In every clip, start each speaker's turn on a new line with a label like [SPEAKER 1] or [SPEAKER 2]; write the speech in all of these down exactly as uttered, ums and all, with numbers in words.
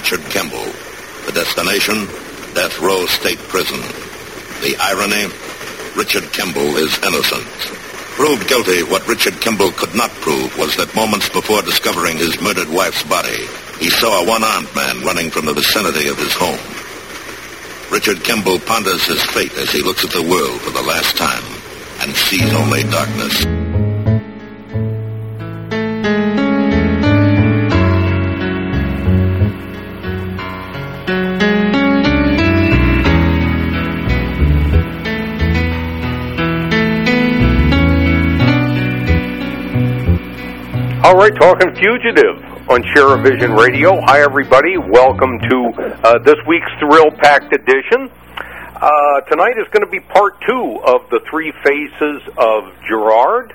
[SPEAKER 1] Richard Kimball. The destination, Death Row State Prison. The irony, Richard Kimball is innocent. Proved guilty, what Richard Kimball could not prove was that moments before discovering his murdered wife's body, he saw a one-armed man running from the vicinity of his home. Richard Kimball ponders his fate as he looks at the world for the last time and sees only darkness.
[SPEAKER 2] All right, talking Fugitive on Sheriff Vision Radio. Hi, everybody. Welcome to uh, this week's thrill-packed edition. Uh, tonight is going to be part two of the Three Faces of Gerard.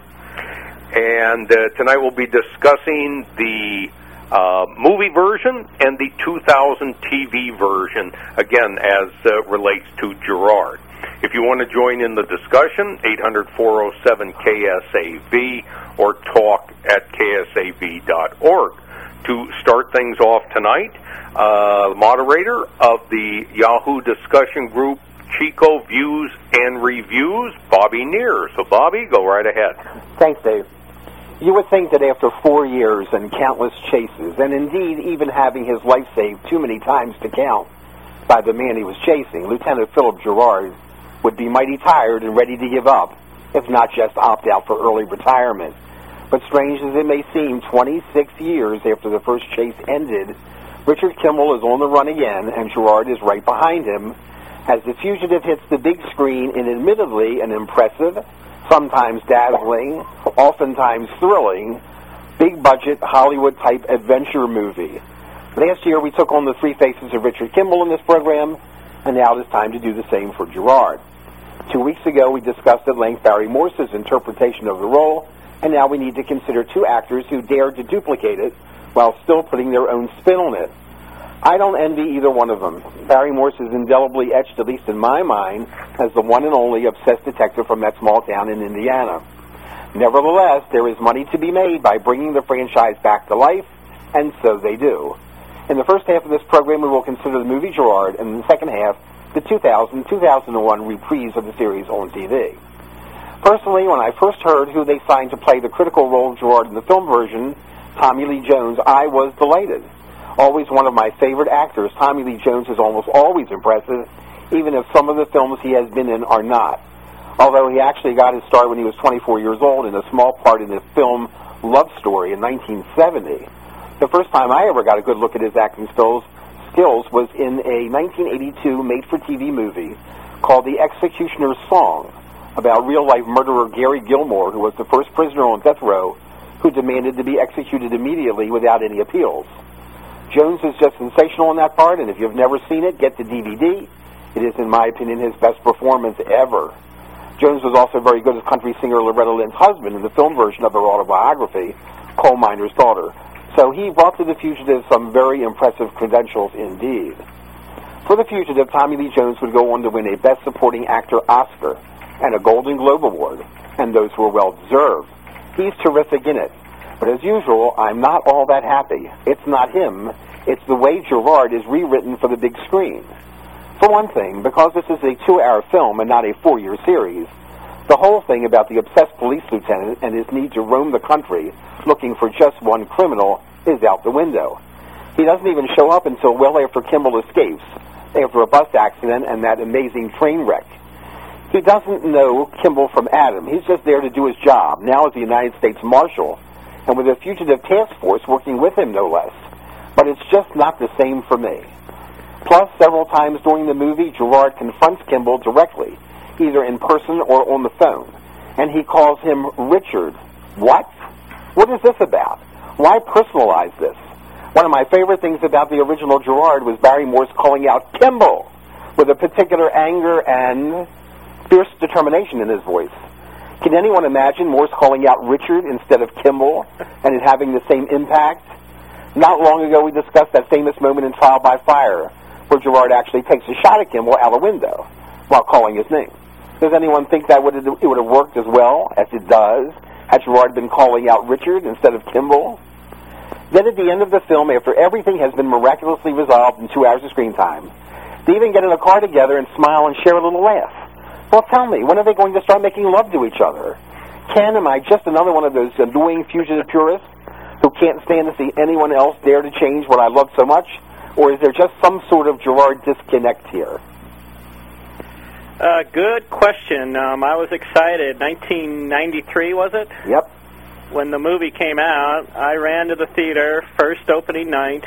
[SPEAKER 2] And uh, tonight we'll be discussing the uh, movie version and the two thousand T V version, again, as uh, relates to Gerard. If you want to join in the discussion, eight hundred, four oh seven, K S A V or talk at K S A V dot org. To start things off tonight, uh, moderator of the Yahoo discussion group, Chico Views and Reviews, Bobby Neer. So, Bobby, go right ahead.
[SPEAKER 3] Thanks, Dave. You would think that after four years and countless chases, and indeed even having his life saved too many times to count by the man he was chasing, Lieutenant Philip Gerard, would be mighty tired and ready to give up, if not just opt out for early retirement. But strange as it may seem, twenty-six years after the first chase ended, Richard Kimball is on the run again, and Gerard is right behind him, as The Fugitive hits the big screen in admittedly an impressive, sometimes dazzling, oftentimes thrilling, big-budget Hollywood-type adventure movie. Last year we took on the Three Faces of Richard Kimball in this program, and now it is time to do the same for Gerard. Two weeks ago we discussed at length Barry Morse's interpretation of the role, and now we need to consider two actors who dared to duplicate it while still putting their own spin on it. I don't envy either one of them. Barry Morse is indelibly etched, at least in my mind, as the one and only obsessed detective from that small town in Indiana. Nevertheless, there is money to be made by bringing the franchise back to life, and so they do. In the first half of this program, we will consider the movie Gerard, and in the second half, the two thousand two thousand one reprise of the series on T V. Personally, when I first heard who they signed to play the critical role of Gerard in the film version, Tommy Lee Jones, I was delighted. Always one of my favorite actors, Tommy Lee Jones is almost always impressive, even if some of the films he has been in are not. Although he actually got his start when he was twenty-four years old in a small part in the film Love Story in nineteen seventy. The first time I ever got a good look at his acting skills, skills was in a nineteen eighty-two made-for-T V movie called The Executioner's Song, about real-life murderer Gary Gilmore, who was the first prisoner on death row who demanded to be executed immediately without any appeals. Jones is just sensational in that part, and if you've never seen it, get the D V D. It is, in my opinion, his best performance ever. Jones was also very good as country singer Loretta Lynn's husband in the film version of her autobiography, Coal Miner's Daughter. So he brought to The Fugitive some very impressive credentials indeed. For The Fugitive, Tommy Lee Jones would go on to win a Best Supporting Actor Oscar and a Golden Globe Award, and those were well-deserved. He's terrific in it. But as usual, I'm not all that happy. It's not him. It's the way Gerard is rewritten for the big screen. For one thing, because this is a two-hour film and not a four-year series, the whole thing about the obsessed police lieutenant and his need to roam the country looking for just one criminal is out the window. He doesn't even show up until well after Kimball escapes, after a bus accident and that amazing train wreck. He doesn't know Kimball from Adam. He's just there to do his job, now as the United States Marshal, and with a fugitive task force working with him, no less. But it's just not the same for me. Plus, several times during the movie, Gerard confronts Kimball directly, either in person or on the phone, and he calls him Richard. What? What is this about? Why personalize this? One of my favorite things about the original Gerard was Barry Morse calling out Kimball with a particular anger and fierce determination in his voice. Can anyone imagine Morse calling out Richard instead of Kimball and it having the same impact? Not long ago we discussed that famous moment in Trial by Fire where Gerard actually takes a shot at Kimball out a window while calling his name. Does anyone think that would have, it would have worked as well as it does had Gerard been calling out Richard instead of Kimball? Then at the end of the film, after everything has been miraculously resolved in two hours of screen time, they even get in a car together and smile and share a little laugh. Well, tell me, when are they going to start making love to each other? Ken, am I just another one of those annoying fugitive purists who can't stand to see anyone else dare to change what I love so much? Or is there just some sort of Gerard disconnect here?
[SPEAKER 4] Uh, good question. Um, I was excited. nineteen ninety-three, was it?
[SPEAKER 3] Yep.
[SPEAKER 4] When the movie came out, I ran to the theater, first opening night.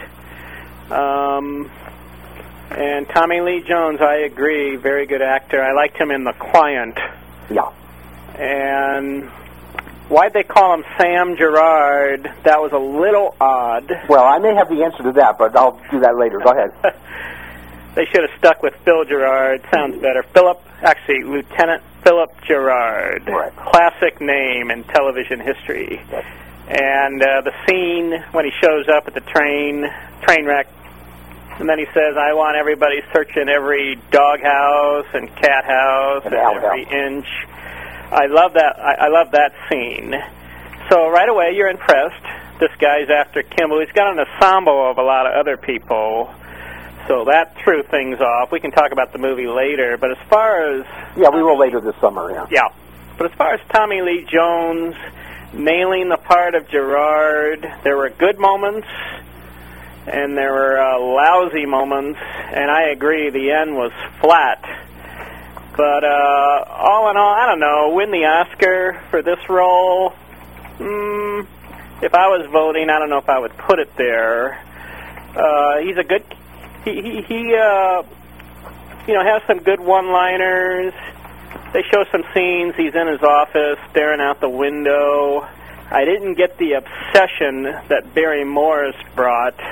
[SPEAKER 4] Um, and Tommy Lee Jones, I agree, very good actor. I liked him in The Client.
[SPEAKER 3] Yeah.
[SPEAKER 4] And why'd they call him Sam Gerard? That was a little odd.
[SPEAKER 3] Well, I may have the answer to that, but I'll do that later. Go ahead.
[SPEAKER 4] They should have stuck with Phil Gerard. Sounds better. Philip, actually, Lieutenant Philip Gerard.
[SPEAKER 3] Right.
[SPEAKER 4] Classic name in television history.
[SPEAKER 3] Yes.
[SPEAKER 4] And uh, the scene when he shows up at the train, train wreck, and then he says, I want everybody searching every doghouse and cat house and,
[SPEAKER 3] and
[SPEAKER 4] every inch. I love that. I, I love that scene. So right away, you're impressed. This guy's after Kimball. He's got an ensemble of a lot of other people. So that threw things off. We can talk about the movie later. But as far as...
[SPEAKER 3] Yeah, we will later this summer, yeah.
[SPEAKER 4] Yeah. But as far as Tommy Lee Jones nailing the part of Gerard, there were good moments, and there were uh, lousy moments. And I agree, the end was flat. But uh, all in all, I don't know, win the Oscar for this role? Mm, if I was voting, I don't know if I would put it there. Uh, he's a good... He, he, he uh, you know, has some good one-liners. They show some scenes. He's in his office, staring out the window. I didn't get the obsession that Barry Morris brought.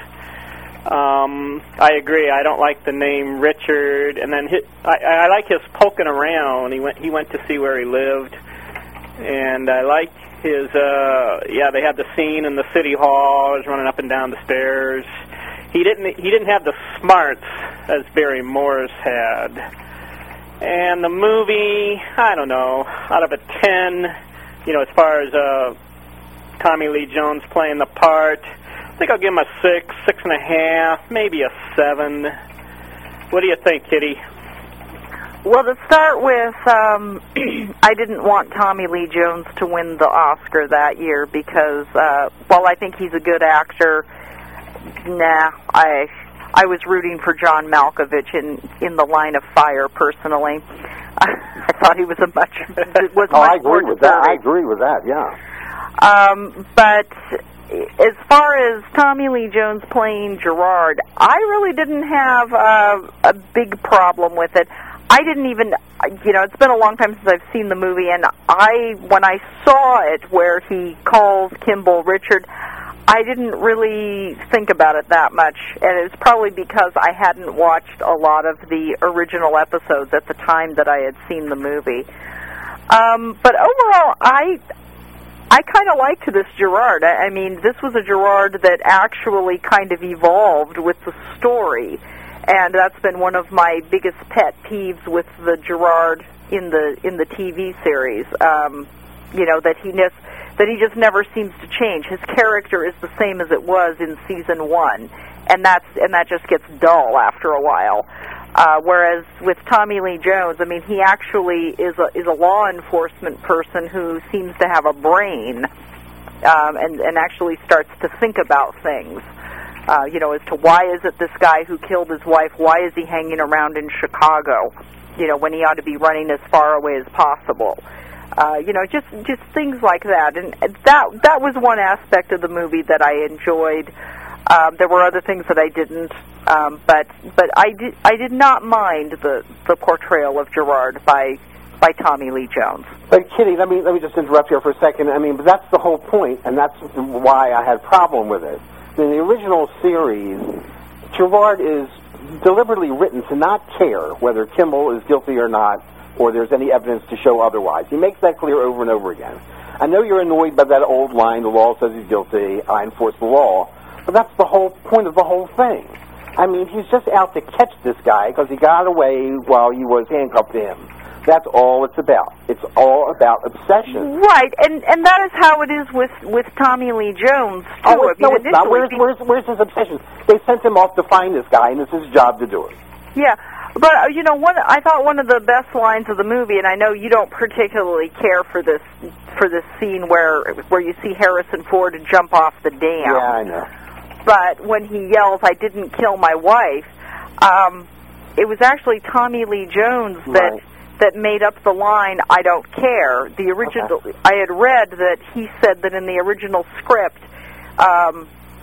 [SPEAKER 4] Um, I agree. I don't like the name Richard. And then his, I, I like his poking around. He went. He went to see where he lived, and I like his. Uh, yeah, they had the scene in the city hall. He was running up and down the stairs. He didn't. He didn't have the smarts as Barry Morris had. And the movie, I don't know, out of a ten, you know, as far as uh, Tommy Lee Jones playing the part, I think I'll give him a six, six and a half, maybe a seven. What do you think, Kitty?
[SPEAKER 5] Well, to start with, um, I didn't want Tommy Lee Jones to win the Oscar that year because, uh, while I think he's a good actor, nah, I I was rooting for John Malkovich in in The Line of Fire. Personally, I, I thought he was a much was
[SPEAKER 3] oh,
[SPEAKER 5] much
[SPEAKER 3] I agree
[SPEAKER 5] more
[SPEAKER 3] with that. I
[SPEAKER 5] deserving.
[SPEAKER 3] agree with that. Yeah.
[SPEAKER 5] Um, but as far as Tommy Lee Jones playing Gerard, I really didn't have uh, a big problem with it. I didn't even, you know, it's been a long time since I've seen the movie, and I, when I saw it where he calls Kimball Richard, I didn't really think about it that much, and it's probably because I hadn't watched a lot of the original episodes at the time that I had seen the movie. Um, but overall, I I kind of liked this Gerard. I, I mean, this was a Gerard that actually kind of evolved with the story, and that's been one of my biggest pet peeves with the Gerard in the in the T V series. Um, you know, that he ne- that he just never seems to change. His character is the same as it was in season one, and that's and that just gets dull after a while. Uh, whereas with Tommy Lee Jones, I mean, he actually is a is a law enforcement person who seems to have a brain, um, and and actually starts to think about things. Uh, you know, as to why is it this guy who killed his wife? Why is he hanging around in Chicago? You know, when he ought to be running as far away as possible. Uh, you know, just just things like that, and that that was one aspect of the movie that I enjoyed. Um, there were other things that I didn't, um, but but I did I did not mind the, the portrayal of Gerard by by Tommy Lee Jones.
[SPEAKER 3] But Kitty, let me let me just interrupt here for a second. I mean, but that's the whole point, and that's why I had a problem with it. In the original series, Gerard is deliberately written to not care whether Kimball is guilty or not, or there's any evidence to show otherwise. He makes that clear over and over again. I know you're annoyed by that old line, the law says he's guilty, I enforce the law, but that's the whole point of the whole thing. I mean, he's just out to catch this guy because he got away while he was handcuffed to him. That's all it's about. It's all about obsession.
[SPEAKER 5] Right, and and that is how it is with, with Tommy Lee Jones, too.
[SPEAKER 3] Oh, it's,
[SPEAKER 5] I mean,
[SPEAKER 3] no, it's not. Where's, where's, where's his obsession? They sent him off to find this guy, and it's his job to do it.
[SPEAKER 5] Yeah, but, uh, you know, one I thought one of the best lines of the movie, and I know you don't particularly care for this for this scene where where you see Harrison Ford jump off the dam.
[SPEAKER 3] Yeah, I know.
[SPEAKER 5] But when he yells, "I didn't kill my wife," um, it was actually Tommy Lee Jones that...
[SPEAKER 3] Right.
[SPEAKER 5] that made up the line, "I don't care." The original,
[SPEAKER 3] Okay.
[SPEAKER 5] I had read that he said that in the original script, um,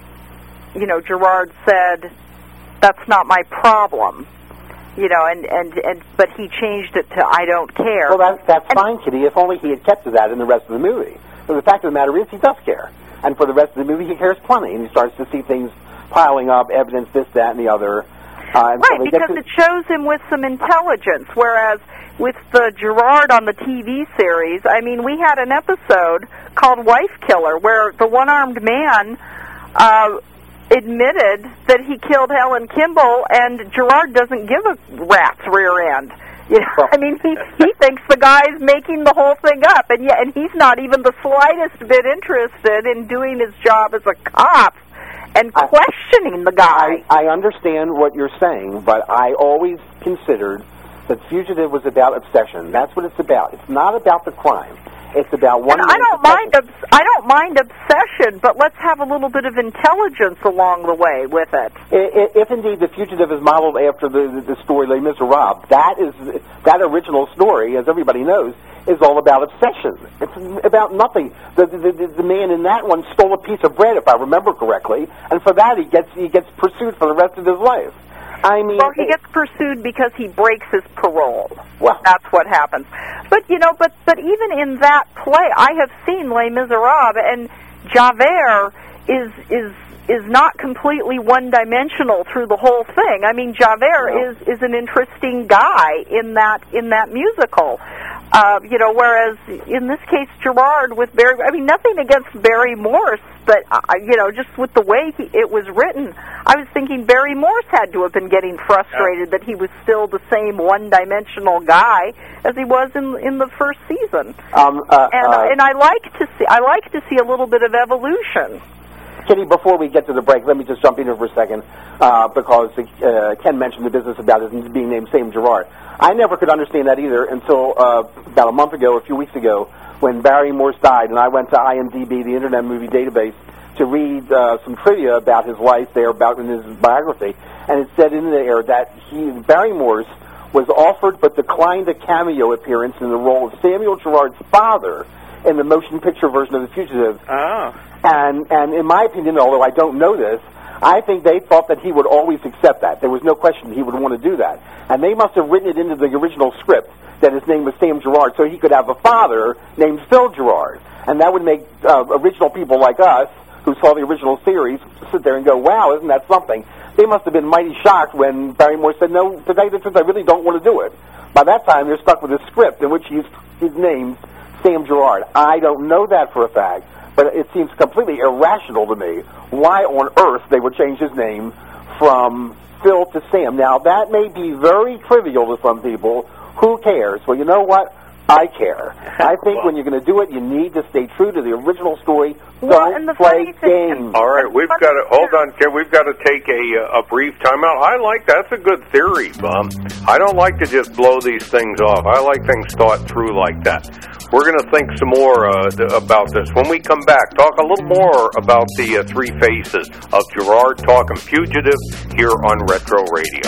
[SPEAKER 5] you know, Gerard said, "That's not my problem," you know, and, and, and but he changed it to "I don't care."
[SPEAKER 3] Well, that, that's
[SPEAKER 5] and,
[SPEAKER 3] fine, Kitty, if only he had kept to that in the rest of the movie. But the fact of the matter is he does care. And for the rest of the movie, he cares plenty, and he starts to see things piling up, evidence, this, that, and the other. Uh, and
[SPEAKER 5] right,
[SPEAKER 3] so
[SPEAKER 5] because
[SPEAKER 3] to...
[SPEAKER 5] it shows him with some intelligence, whereas with the Gerard on the T V series, I mean, we had an episode called Wife Killer where the one-armed man uh, admitted that he killed Helen Kimball, and Gerard doesn't give a rat's rear end. You know,
[SPEAKER 3] Well,
[SPEAKER 5] I mean, he he thinks the guy's making the whole thing up, and yet, and he's not even the slightest bit interested in doing his job as a cop and
[SPEAKER 3] I,
[SPEAKER 5] questioning the guy.
[SPEAKER 3] I, I understand what you're saying, but I always considered that Fugitive was about obsession. That's what it's about. It's not about the crime. It's about one.
[SPEAKER 5] And I don't mind. Obs- I don't mind obsession, but let's have a little bit of intelligence along the way with it.
[SPEAKER 3] If, if indeed the Fugitive is modeled after the the story Les Miserables, that is that original story, as everybody knows, is all about obsession. It's about nothing. The the, the the man in that one stole a piece of bread, if I remember correctly, and for that he gets he gets pursued for the rest of his life. I mean,
[SPEAKER 5] well, he gets pursued because he breaks his parole.
[SPEAKER 3] Well,
[SPEAKER 5] that's what happens. But you know, but but even in that play, I have seen Les Miserables, and Javert is is is not completely one-dimensional through the whole thing. I mean, Javert
[SPEAKER 3] no.
[SPEAKER 5] is is an interesting guy in that in that musical. Uh, you know, whereas in this case, Gerard with Barry, I mean, nothing against Barry Morse, but, uh, you know, just with the way he, it was written, I was thinking Barry Morse had to have been getting frustrated yeah. that he was still the same one-dimensional guy as he was in in the first season.
[SPEAKER 3] Um, uh,
[SPEAKER 5] and
[SPEAKER 3] uh,
[SPEAKER 5] and I like to see I like to see a little bit of evolution.
[SPEAKER 3] Kitty, before we get to the break, let me just jump in here for a second, uh, because uh, Ken mentioned the business about his being named Sam Gerard. I never could understand that either until uh, about a month ago, a few weeks ago, when Barry Morse died, and I went to I M D B, the Internet Movie Database, to read uh, some trivia about his life there, about in his biography, and it said in there that he, Barry Morse was offered but declined a cameo appearance in the role of Samuel Gerard's father in the motion picture version of The Fugitive.
[SPEAKER 4] Oh.
[SPEAKER 3] And and in my opinion, although I don't know this, I think they thought that he would always accept that. There was no question he would want to do that. And they must have written it into the original script that his name was Sam Gerard, so he could have a father named Phil Gerard. And that would make uh, original people like us, who saw the original series, sit there and go, wow, isn't that something? They must have been mighty shocked when Barry Morse said, no, to tell you the truth, I really don't want to do it. By that time, they're stuck with a script in which he's, his name's Sam Gerard. I don't know that for a fact, but it seems completely irrational to me why on earth they would change his name from Phil to Sam. Now, that may be very trivial to some people. Who cares? Well, you know what? I care. I think
[SPEAKER 2] well,
[SPEAKER 3] when you're going to do it, you need to stay true to the original story.
[SPEAKER 5] Well,
[SPEAKER 3] Don't
[SPEAKER 5] and the
[SPEAKER 3] play
[SPEAKER 5] funny thing-
[SPEAKER 3] games.
[SPEAKER 2] All right, we've got to hold on, Ken. We've got to take a, a brief timeout. I like that's a good theory, Bob. I don't like to just blow these things off. I like things thought through like that. We're going to think some more uh, th- about this when we come back. Talk a little more about the uh, three faces of Gerard talking Fugitive here on Retro Radio.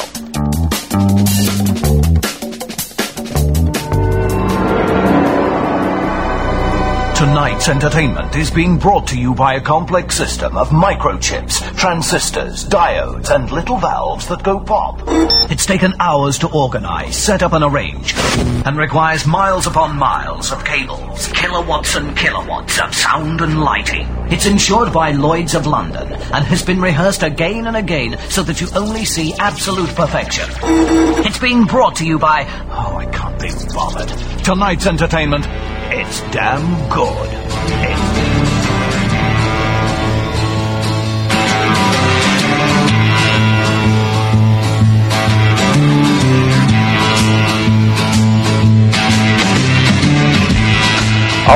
[SPEAKER 6] Tonight's entertainment is being brought to you by a complex system of microchips, transistors, diodes, and little valves that go pop. It's taken hours to organize, set up, and arrange, and requires miles upon miles of cables, kilowatts and kilowatts of sound and lighting. It's insured by Lloyd's of London, and has been rehearsed again and again so that you only see absolute perfection. It's being brought to you by... Oh, I can't be bothered. Tonight's entertainment... It's damn good. It's...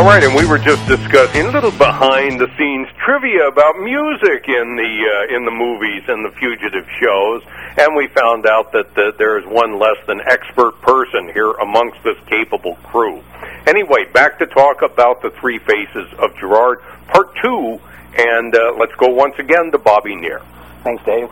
[SPEAKER 2] All right, and we were just discussing a little behind-the-scenes trivia about music in the uh, in the movies and the fugitive shows, and we found out that uh, there is one less than expert person here amongst this capable crew. Anyway, back to talk about the Three Faces of Gerard, Part Two, and uh, let's go once again to Bobby Neer.
[SPEAKER 3] Thanks, Dave.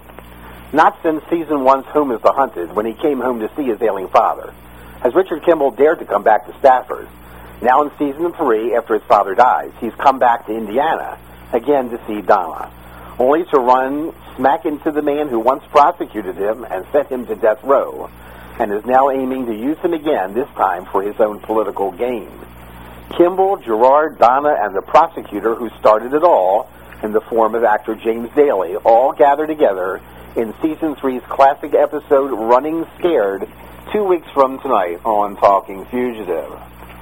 [SPEAKER 3] Not since Season one's Whom is the Hunted, when he came home to see his ailing father, has Richard Kimball dared to come back to Stafford. Now in Season three, after his father dies, he's come back to Indiana, again to see Donna, only to run smack into the man who once prosecuted him and sent him to death row, and is now aiming to use him again, this time for his own political gain. Kimball, Gerard, Donna, and the prosecutor who started it all, in the form of actor James Daly, all gather together in Season three's classic episode, Running Scared, two weeks from tonight on Talking Fugitive.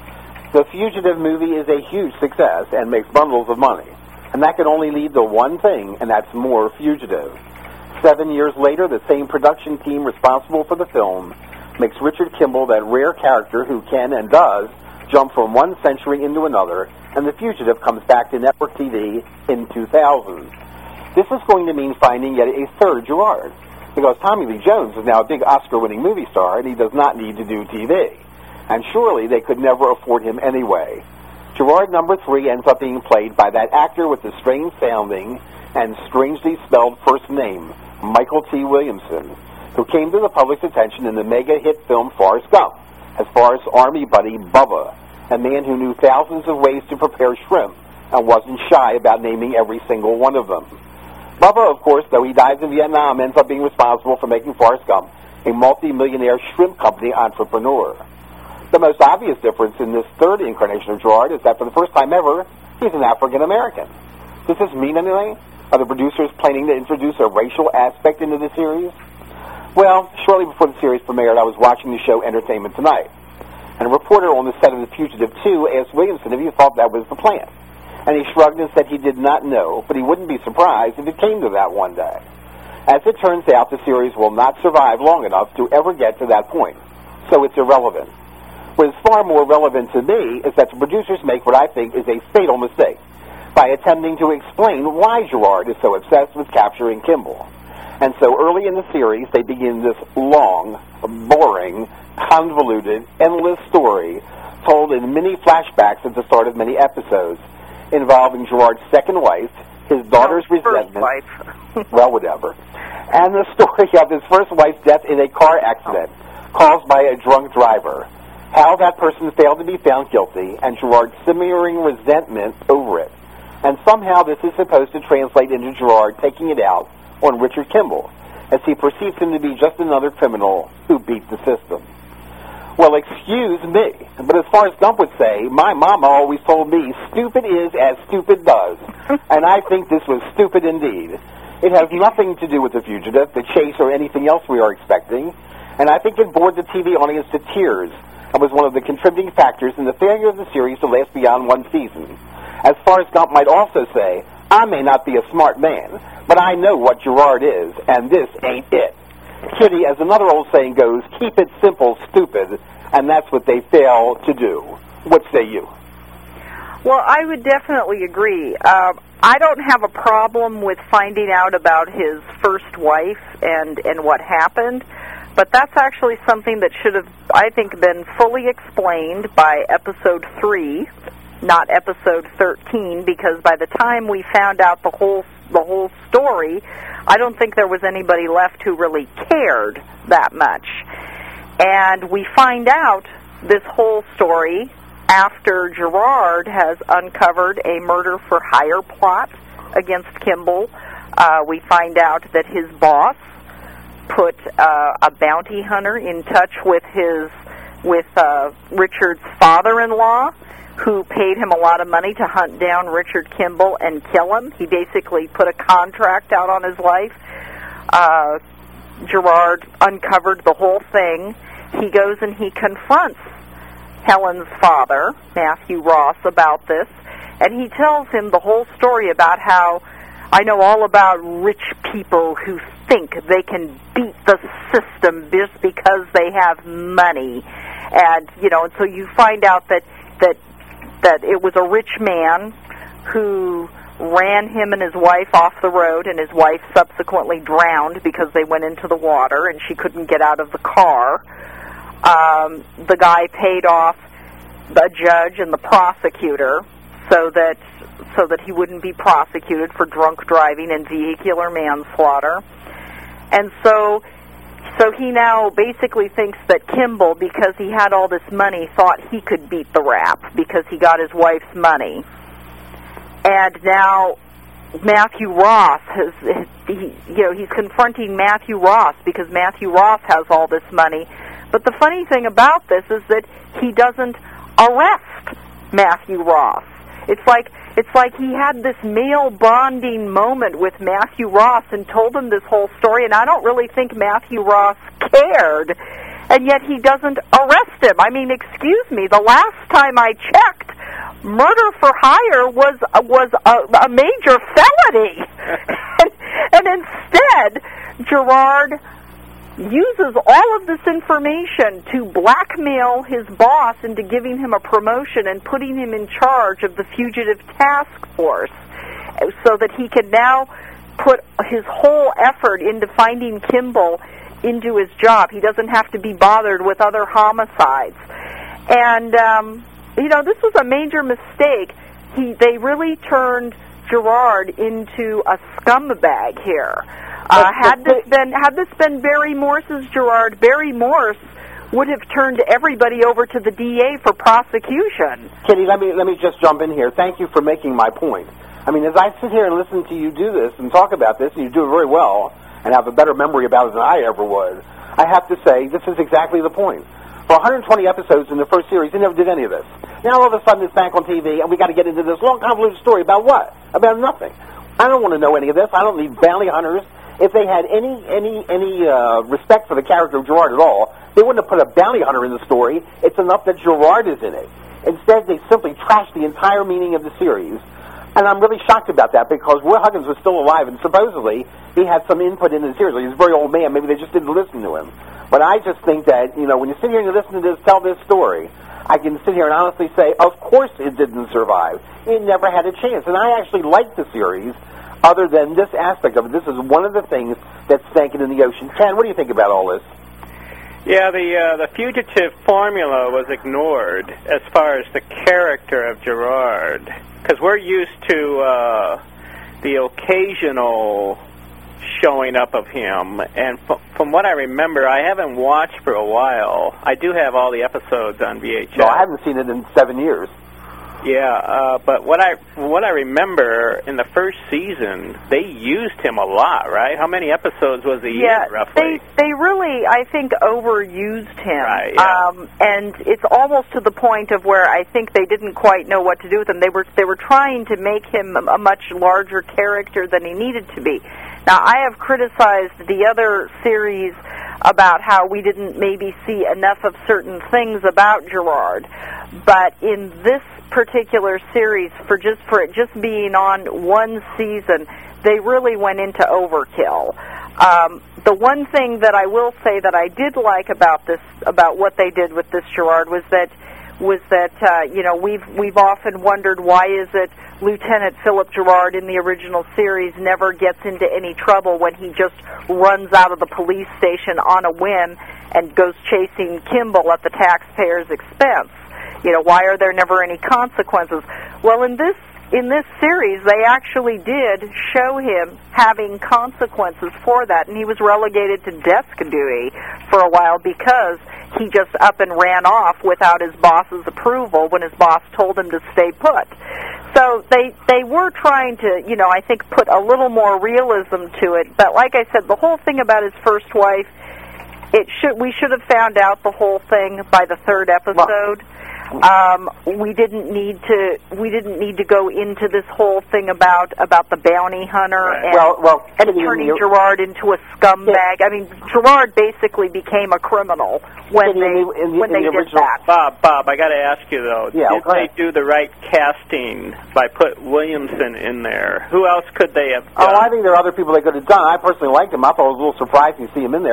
[SPEAKER 3] The Fugitive movie is a huge success and makes bundles of money, and that can only lead to one thing, and that's more Fugitive. Seven years later, the same production team responsible for the film makes Richard Kimball that rare character who can and does jump from one century into another, and The Fugitive comes back to network T V in two thousand. This is going to mean finding yet a third Gerard, because Tommy Lee Jones is now a big Oscar-winning movie star, and he does not need to do T V. And surely they could never afford him anyway. Gerard number three ends up being played by that actor with the strange-sounding and strangely spelled first name, Michael T. Williamson, who came to the public's attention in the mega-hit film Forrest Gump as Forrest's army buddy Bubba, a man who knew thousands of ways to prepare shrimp and wasn't shy about naming every single one of them. Bubba, of course, though he dies in Vietnam, ends up being responsible for making Forrest Gump a multi-millionaire shrimp company entrepreneur. The most obvious difference in this third incarnation of Gerard is that for the first time ever, he's an African-American. Does this mean anything? Are the producers planning to introduce a racial aspect into the series? Well, shortly before the series premiered, I was watching the show Entertainment Tonight, and a reporter on the set of The Fugitive two asked Williamson if he thought that was the plan. And he shrugged and said he did not know, but he wouldn't be surprised if it came to that one day. As it turns out, the series will not survive long enough to ever get to that point, so it's irrelevant. What is far more relevant to me is that the producers make what I think is a fatal mistake by attempting to explain why Gerard is so obsessed with capturing Kimball. And so early in the series, they begin this long, boring, convoluted, endless story told in many flashbacks at the start of many episodes involving Gerard's second wife, his daughter's
[SPEAKER 5] no,
[SPEAKER 3] resentment,
[SPEAKER 5] wife.
[SPEAKER 3] well, whatever, and the story of his first wife's death in a car accident caused by a drunk driver. How that person failed to be found guilty, and Gerard's simmering resentment over it. And somehow this is supposed to translate into Gerard taking it out on Richard Kimball, as he perceives him to be just another criminal who beat the system. Well, excuse me, but as far as Gump would say, my mama always told me, stupid is as stupid does. And I think this was stupid indeed. It has nothing to do with The Fugitive, The Chase, or anything else we are expecting, and I think it bored the T V audience to tears, and was one of the contributing factors in the failure of the series to last beyond one season. As far as Gump might also say, I may not be a smart man, but I know what Gerard is, and this ain't it. Kitty, as another old saying goes, keep it simple, stupid, and that's what they fail to do. What say you?
[SPEAKER 5] Well, I would definitely agree. Uh, I don't have a problem with finding out about his first wife and, and what happened, but that's actually something that should have, I think, been fully explained by episode three, not episode thirteen, because by the time we found out the whole the whole story, I don't think there was anybody left who really cared that much. And we find out this whole story after Gerard has uncovered a murder for hire plot against Kimball. Uh, we find out that his boss put uh, a bounty hunter in touch with his with uh, Richard's father-in-law, who paid him a lot of money to hunt down Richard Kimball and kill him. He basically put a contract out on his life. Uh, Gerard uncovered the whole thing. He goes and he confronts Helen's father, Matthew Ross, about this, and he tells him the whole story about how, I know all about rich people who think they can beat the system just because they have money. And, you know, and so you find out that, that that it was a rich man who ran him and his wife off the road, and his wife subsequently drowned because they went into the water and she couldn't get out of the car. Um, the guy paid off the judge and the prosecutor so that so that he wouldn't be prosecuted for drunk driving and vehicular manslaughter. And so so he now basically thinks that Kimball, because he had all this money, thought he could beat the rap because he got his wife's money. And now Matthew Ross has, he, you know, he's confronting Matthew Ross because Matthew Ross has all this money. But the funny thing about this is that he doesn't arrest Matthew Ross. It's like it's like he had this male bonding moment with Matthew Ross and told him this whole story, and I don't really think Matthew Ross cared, and yet he doesn't arrest him. I mean, excuse me, the last time I checked, murder for hire was was a, a major felony, and, and instead, Gerard uses all of this information to blackmail his boss into giving him a promotion and putting him in charge of the fugitive task force so that he can now put his whole effort into finding Kimball into his job. He doesn't have to be bothered with other homicides. And, um, you know, this was a major mistake. He, they really turned Gerard into a scumbag here. Uh, had this been had this been Barry Morse's Gerard, Barry Morse would have turned everybody over to the D A for prosecution.
[SPEAKER 3] Kitty, let me let me just jump in here. Thank you for making my point. I mean, as I sit here and listen to you do this and talk about this, and you do it very well and have a better memory about it than I ever would, I have to say this is exactly the point. For one hundred twenty episodes in the first series, they never did any of this. Now all of a sudden it's back on T V, and we got to get into this long, convoluted story about what? About nothing. I don't want to know any of this. I don't need bounty hunters. If they had any any any uh, respect for the character of Gerard at all, they wouldn't have put a bounty hunter in the story. It's enough that Gerard is in it. Instead, they simply trashed the entire meaning of the series. And I'm really shocked about that because Will Huggins was still alive, and supposedly he had some input in the series. He's a very old man. Maybe they just didn't listen to him. But I just think that, you know, when you sit here and you listen to this, tell this story, I can sit here and honestly say, of course it didn't survive. It never had a chance. And I actually liked the series. Other than this aspect of it, this is one of the things that sank it in the ocean. Ken, what do you think about all this?
[SPEAKER 4] Yeah, the uh, the fugitive formula was ignored as far as the character of Gerard, because we're used to uh, the occasional showing up of him, and f- from what I remember, I haven't watched for a while. I do have all the episodes on V H S.
[SPEAKER 3] No, I haven't seen it in seven years.
[SPEAKER 4] Yeah, uh, but what I what I remember in the first season, they used him a lot, right? How many episodes was he
[SPEAKER 5] yeah,
[SPEAKER 4] in, roughly?
[SPEAKER 5] they they really, I think, overused him.
[SPEAKER 4] Right, yeah.
[SPEAKER 5] Um, and it's almost to the point of where I think they didn't quite know what to do with him. They were they were trying to make him a, a much larger character than he needed to be. Now, I have criticized the other series about how we didn't maybe see enough of certain things about Gerard, but in this particular series, for just for it just being on one season, they really went into overkill. Um, the one thing that I will say that I did like about this, about what they did with this Gerard, was that was that uh, you know we've we've often wondered why is it Lieutenant Philip Gerard in the original series never gets into any trouble when he just runs out of the police station on a whim and goes chasing Kimball at the taxpayer's expense. You know, why are there never any consequences? Well, in this in this series, they actually did show him having consequences for that, and he was relegated to desk duty for a while because he just up and ran off without his boss's approval when his boss told him to stay put. So they they were trying to, you know, I think put a little more realism to it. But like I said, the whole thing about his first wife, it should we should have found out the whole thing by the third episode. Um, we didn't need to. We didn't need to go into this whole thing about about the bounty hunter
[SPEAKER 4] Right.
[SPEAKER 5] and,
[SPEAKER 3] Well, well,
[SPEAKER 5] and
[SPEAKER 3] Kitty,
[SPEAKER 5] turning
[SPEAKER 3] in the-
[SPEAKER 5] Gerard into a scumbag. I mean, Gerard basically became a criminal when
[SPEAKER 3] Kitty,
[SPEAKER 5] they
[SPEAKER 3] in the- in the-
[SPEAKER 5] when
[SPEAKER 3] in
[SPEAKER 5] they
[SPEAKER 3] the
[SPEAKER 5] did
[SPEAKER 3] original-
[SPEAKER 5] that.
[SPEAKER 4] Bob, Bob, I got to ask you though.
[SPEAKER 3] Yeah,
[SPEAKER 4] did
[SPEAKER 3] go
[SPEAKER 4] they
[SPEAKER 3] ahead.
[SPEAKER 4] do the right casting by put Williamson in there? Who else could they have
[SPEAKER 3] Oh,
[SPEAKER 4] done?
[SPEAKER 3] I think there are other people they could have done. I personally liked him. I thought it was a little surprising to see him in there.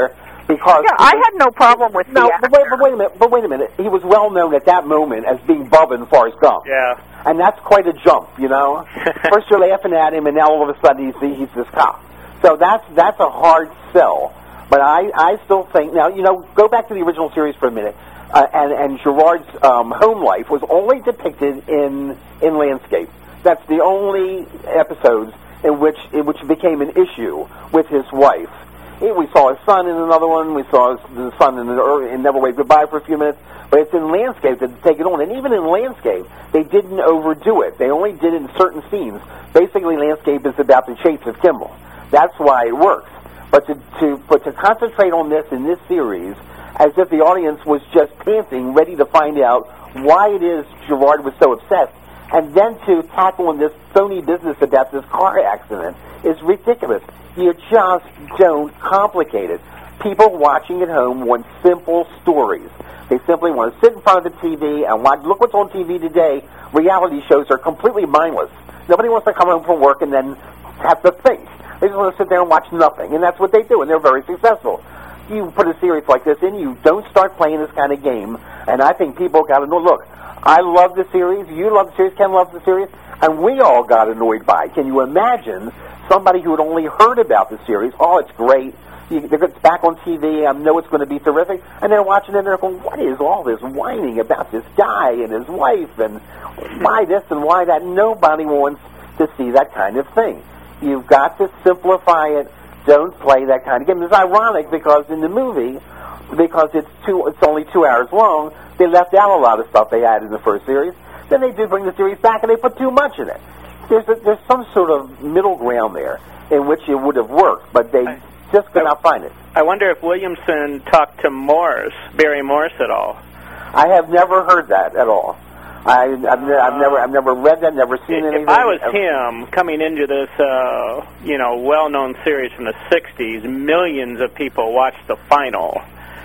[SPEAKER 3] Because
[SPEAKER 5] yeah, I had no problem with
[SPEAKER 3] no,
[SPEAKER 5] the
[SPEAKER 3] but wait, but wait a minute. But wait a minute. He was well known at that moment as being Bubba in Forrest Gump.
[SPEAKER 4] Yeah.
[SPEAKER 3] And that's quite a jump, you know. First you're laughing at him, and now all of a sudden he's he's this cop. So that's that's a hard sell. But I I still think now, you know, go back to the original series for a minute. Uh, and and Gerard's um, home life was only depicted in in landscape. That's the only episodes in which in which became an issue with his wife. We saw his son in another one. We saw his, the son in, the, in Never Wave Goodbye for a few minutes. But it's in landscape that they take it on. And even in landscape, they didn't overdo it. They only did it in certain scenes. Basically, landscape is about the chase of Kimball. That's why it works. But to, to but to concentrate on this in this series, as if the audience was just panting, ready to find out why it is Gerard was so obsessed, and then to tackle on this phony business about this car accident is ridiculous. You just don't complicate it. People watching at home want simple stories. They simply want to sit in front of the T V and watch. Look what's on T V today. Reality shows are completely mindless. Nobody wants to come home from work and then have to think. They just want to sit there and watch nothing, and that's what they do, and they're very successful. You put a series like this in, you don't start playing this kind of game, and I think people got to know, look, I love the series, you love the series, Ken loves the series, and we all got annoyed by it. Can you imagine somebody who had only heard about the series, oh, it's great, you, it's back on T V, I know it's going to be terrific, and they're watching it and they're going, what is all this whining about this guy and his wife, and why this and why that? Nobody wants to see that kind of thing. You've got to simplify it. Don't play that kind of game. It's ironic because in the movie, because it's two, it's only two hours long, they left out a lot of stuff they had in the first series. Then they do bring the series back and they put too much in it. There's a, there's some sort of middle ground there in which it would have worked, but they I, just could I, not find it.
[SPEAKER 4] I wonder if Williamson talked to Morse, Barry Morse, at all.
[SPEAKER 3] I have never heard that at all. I, I've, I've never, I've never read that, never seen anything.
[SPEAKER 4] If I was him, coming into this, uh, you know, well-known series from the sixties, millions of people watched the final.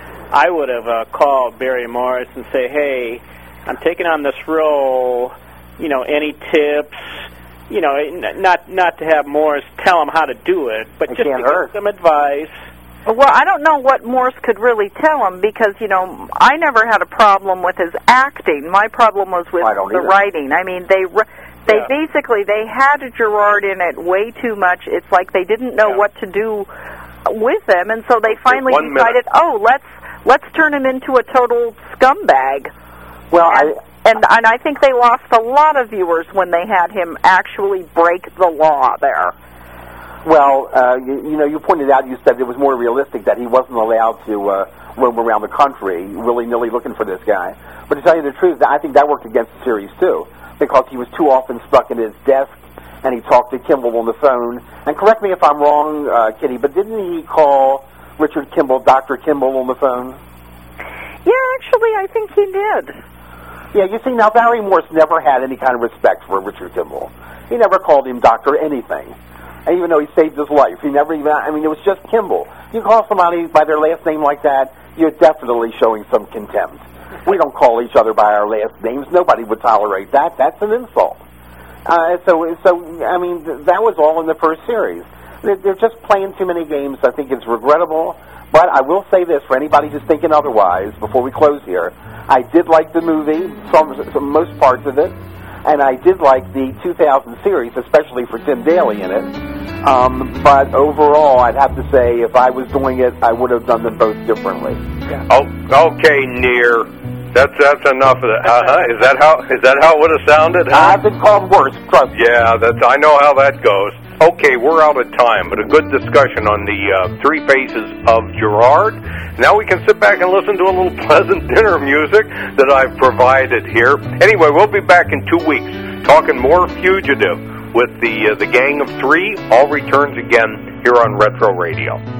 [SPEAKER 4] I would have uh, called Barry Morris and say, "Hey, I'm taking on this role. You know, any tips? You know, not not to have Morris tell him how to do it, but
[SPEAKER 3] it
[SPEAKER 4] just to
[SPEAKER 3] hurt.
[SPEAKER 4] give some advice."
[SPEAKER 5] Well, I don't know what Morse could really tell him because, you know, I never had a problem with his acting. My problem was with the
[SPEAKER 3] either.
[SPEAKER 5] writing. I mean, they they
[SPEAKER 4] yeah.
[SPEAKER 5] basically, they had Gerard in it way too much. It's like they didn't know
[SPEAKER 4] yeah.
[SPEAKER 5] what to do with him, and so they finally
[SPEAKER 2] One
[SPEAKER 5] decided,
[SPEAKER 2] minute.
[SPEAKER 5] oh, let's let's turn him into a total scumbag.
[SPEAKER 3] Well,
[SPEAKER 5] and,
[SPEAKER 3] I...
[SPEAKER 5] And, and I think they lost a lot of viewers when they had him actually break the law there.
[SPEAKER 3] Well, uh, you, you know, you pointed out, you said it was more realistic that he wasn't allowed to uh, roam around the country willy-nilly looking for this guy. But to tell you the truth, I think that worked against the series, too, because he was too often stuck at his desk, and he talked to Kimball on the phone. And correct me if I'm wrong, uh, Kitty, but didn't he call Richard Kimball Doctor Kimball on the phone?
[SPEAKER 5] Yeah, actually, I think he did.
[SPEAKER 3] Yeah, you see, now Barry Morse never had any kind of respect for Richard Kimball. He never called him Doctor anything. And even though he saved his life, he never even, I mean, it was just Kimball. You call somebody by their last name like that, you're definitely showing some contempt. We don't call each other by our last names. Nobody would tolerate that. That's an insult. Uh, so, so I mean, th- that was all in the first series. They're, they're just playing too many games. I think it's regrettable. But I will say this, for anybody who's thinking otherwise, before we close here, I did like the movie, some, some most parts of it. And I did like the two thousand series, especially for Tim Daly in it. Um, but overall, I'd have to say, if I was doing it, I would have done them both differently.
[SPEAKER 2] Yeah. Oh, okay, Near. That's that's enough of that. Uh-huh. Is that how is that how it would have sounded? Huh?
[SPEAKER 3] I've been called worse. Trust me.
[SPEAKER 2] Yeah, that's. I know how that goes. Okay, we're out of time, but a good discussion on the uh, three faces of Gerard. Now we can sit back and listen to a little pleasant dinner music that I've provided here. Anyway, we'll be back in two weeks talking more Fugitive with the uh, the Gang of Three. All returns again here on Retro Radio.